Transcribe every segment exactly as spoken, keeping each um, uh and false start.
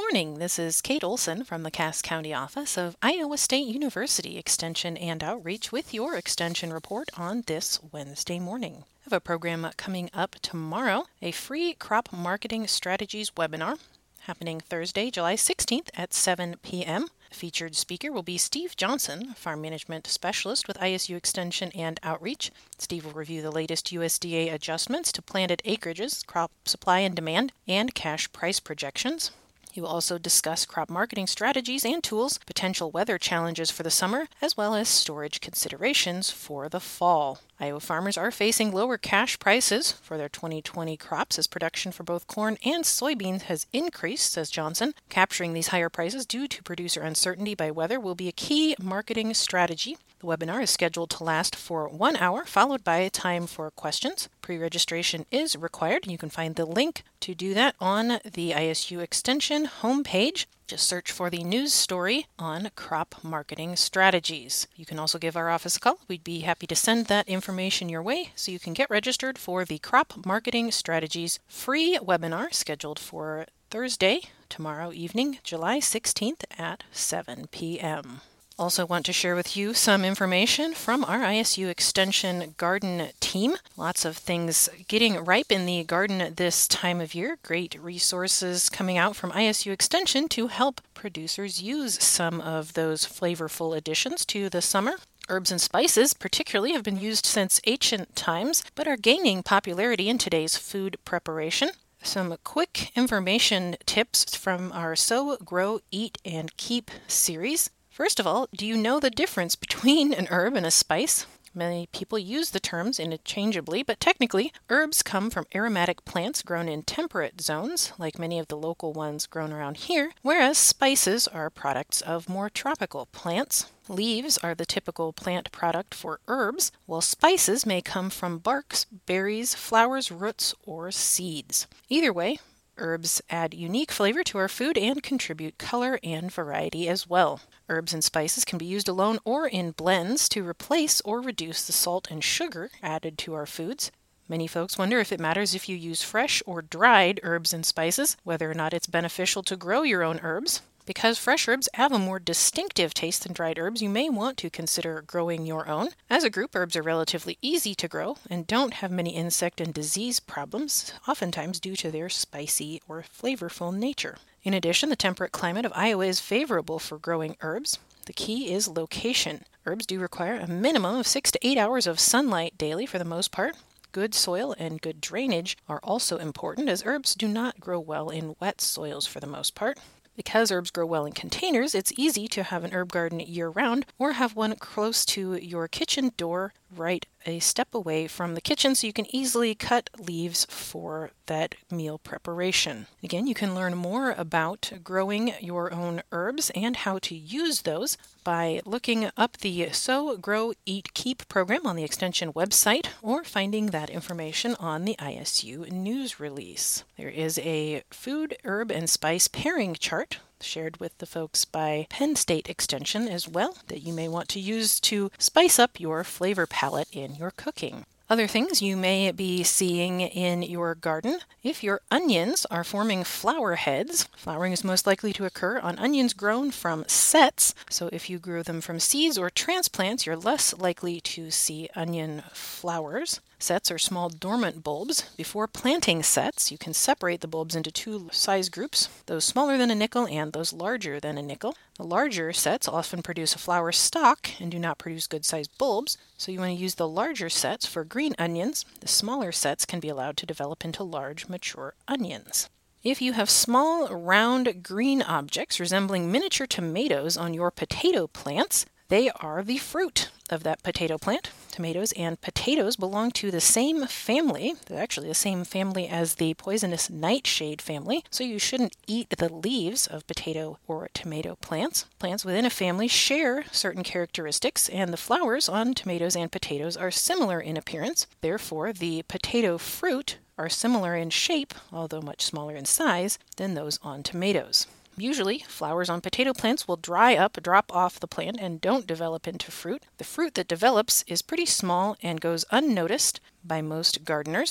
morning. This is Kate Olson from the Cass County office of Iowa State University Extension and Outreach with your Extension report on this Wednesday morning. I have a program coming up tomorrow, a free crop marketing strategies webinar happening Thursday, July sixteenth at seven p.m. The featured speaker will be Steve Johnson, Farm Management Specialist with I S U Extension and Outreach. Steve will review the latest U S D A adjustments to planted acreages, crop supply and demand, and cash price projections. He will also discuss crop marketing strategies and tools, potential weather challenges for the summer, as well as storage considerations for the fall. Iowa farmers are facing lower cash prices for their twenty twenty crops as production for both corn and soybeans has increased, says Johnson. Capturing these higher prices due to producer uncertainty by weather will be a key marketing strategy. The webinar is scheduled to last for one hour, followed by a time for questions. Pre-registration is required. You can find the link to do that on the I S U Extension homepage. Just search for the news story on crop marketing strategies. You can also give our office a call. We'd be happy to send that information your way so you can get registered for the Crop Marketing Strategies free webinar scheduled for Thursday, tomorrow evening, July sixteenth at seven p.m. Also want to share with you some information from our I S U Extension garden team. Lots of things getting ripe in the garden this time of year. Great resources coming out from I S U Extension to help producers use some of those flavorful additions to the summer. Herbs and spices particularly have been used since ancient times, but are gaining popularity in today's food preparation. Some quick information tips from our Sow, Grow, Eat, and Keep series. First of all, do you know the difference between an herb and a spice? Many people use the terms interchangeably, but technically, herbs come from aromatic plants grown in temperate zones, like many of the local ones grown around here, whereas spices are products of more tropical plants. Leaves are the typical plant product for herbs, while spices may come from barks, berries, flowers, roots, or seeds. Either way, herbs add unique flavor to our food and contribute color and variety as well. Herbs and spices can be used alone or in blends to replace or reduce the salt and sugar added to our foods. Many folks wonder if it matters if you use fresh or dried herbs and spices, whether or not it's beneficial to grow your own herbs. Because fresh herbs have a more distinctive taste than dried herbs, you may want to consider growing your own. As a group, herbs are relatively easy to grow and don't have many insect and disease problems, oftentimes due to their spicy or flavorful nature. In addition, the temperate climate of Iowa is favorable for growing herbs. The key is location. Herbs do require a minimum of six to eight hours of sunlight daily for the most part. Good soil and good drainage are also important, as herbs do not grow well in wet soils for the most part. Because herbs grow well in containers, it's easy to have an herb garden year-round or have one close to your kitchen door, right a step away from the kitchen so you can easily cut leaves for that meal preparation. Again, you can learn more about growing your own herbs and how to use those by looking up the Sow, Grow, Eat, Keep program on the Extension website or finding that information on the I S U news release. There is a food, herb, and spice pairing chart shared with the folks by Penn State Extension as well that you may want to use to spice up your flavor palette in your cooking. Other things you may be seeing in your garden. If your onions are forming flower heads, flowering is most likely to occur on onions grown from sets. So if you grew them from seeds or transplants, you're less likely to see onion flowers. Sets are small dormant bulbs. Before planting sets, you can separate the bulbs into two size groups, those smaller than a nickel and those larger than a nickel. The larger sets often produce a flower stalk and do not produce good-sized bulbs, so you want to use the larger sets for green onions. The smaller sets can be allowed to develop into large, mature onions. If you have small, round, green objects resembling miniature tomatoes on your potato plants, they are the fruit of that potato plant. Tomatoes and potatoes belong to the same family. They're actually the same family as the poisonous nightshade family, so you shouldn't eat the leaves of potato or tomato plants. Plants within a family share certain characteristics, and the flowers on tomatoes and potatoes are similar in appearance. Therefore, the potato fruit are similar in shape, although much smaller in size, than those on tomatoes. Usually, flowers on potato plants will dry up, drop off the plant, and don't develop into fruit. The fruit that develops is pretty small and goes unnoticed by most gardeners.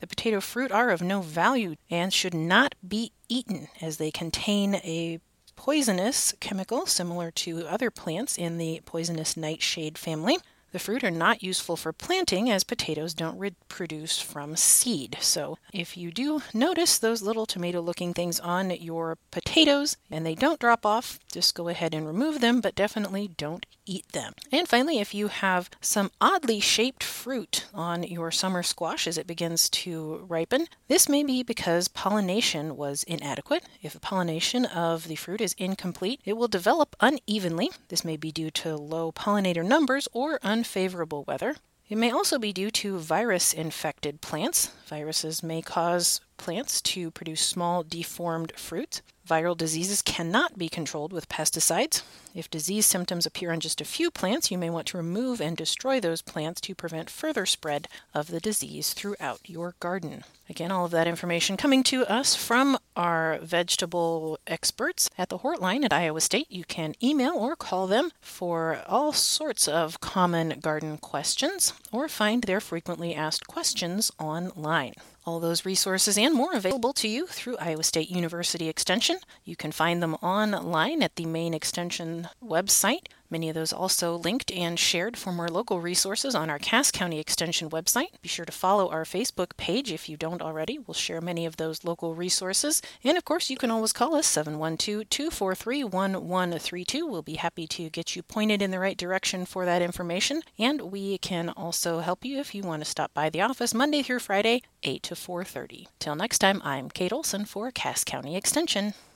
The potato fruit are of no value and should not be eaten as they contain a poisonous chemical similar to other plants in the poisonous nightshade family. The fruit are not useful for planting as potatoes don't reproduce from seed. So if you do notice those little tomato-looking things on your potatoes and they don't drop off, just go ahead and remove them, but definitely don't eat them. And finally, if you have some oddly shaped fruit on your summer squash as it begins to ripen, this may be because pollination was inadequate. If the pollination of the fruit is incomplete, it will develop unevenly. This may be due to low pollinator numbers or unfavorable weather. It may also be due to virus-infected plants. Viruses may cause plants to produce small, deformed fruit. Viral diseases cannot be controlled with pesticides. If disease symptoms appear on just a few plants, you may want to remove and destroy those plants to prevent further spread of the disease throughout your garden. Again, all of that information coming to us from our vegetable experts at the Hortline at Iowa State. You can email or call them for all sorts of common garden questions or find their frequently asked questions online. All those resources and more available to you through Iowa State University Extension. You can find them online at the main Extension website. Many of those also linked and shared for more local resources on our Cass County Extension website. Be sure to follow our Facebook page if you don't already. We'll share many of those local resources. And of course, you can always call us seven one two, two four three, one one three two. We'll be happy to get you pointed in the right direction for that information. And we can also help you if you want to stop by the office Monday through Friday, eight to four thirty. Till next time, I'm Kate Olson for Cass County Extension.